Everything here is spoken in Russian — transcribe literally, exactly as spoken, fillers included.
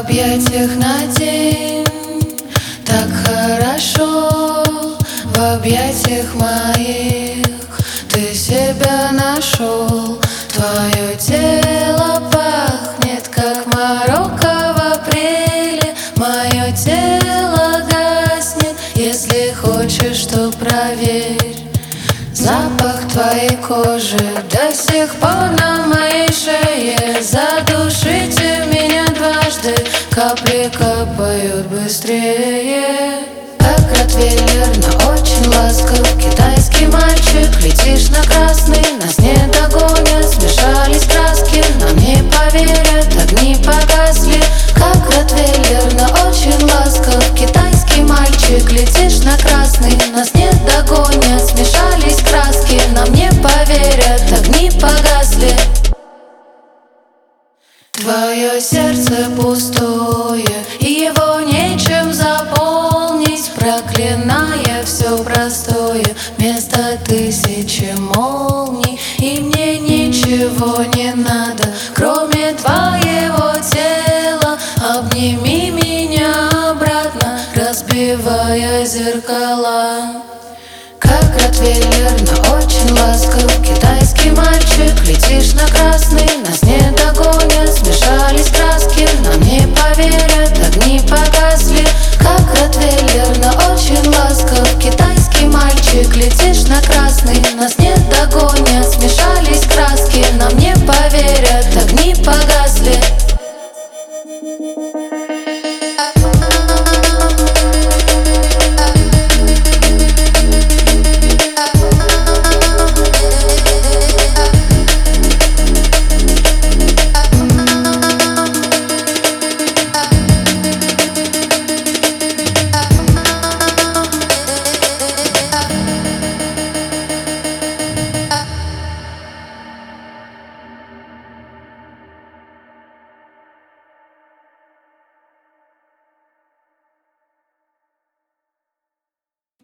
объятиях на день. Так хорошо в объятиях моих ты себя нашел. Твое тело пахнет, как Марокко в апреле. Мое тело гаснет, если хочешь, то проверь. Запах твоей кожи до сих пор на моей шее. Задушите меня дважды, капли капают быстрее. Как ротвейлер, но очень ласков. Китайский мальчик, летишь на красный. Нас не догонят, смешались краски. Нам не поверят, огни погасли. Как ротвейлер, но очень ласков. Китайский мальчик, летишь на красный. Нас не догонят, смешались краски. Нам не поверят, огни погасли. Твое сердце пустое, и его нечем заполнить, проклиная все простое вместо тысячи молний. И мне ничего не надо, кроме твоего тела. Обними меня обратно, разбивая зеркала. Как ротвейлер, но очень ласков. Китайский мальчик, летишь на красный. Нас не догонят, смешались краски. Нам не поверят, огни погасли. Как ротвейлер, но очень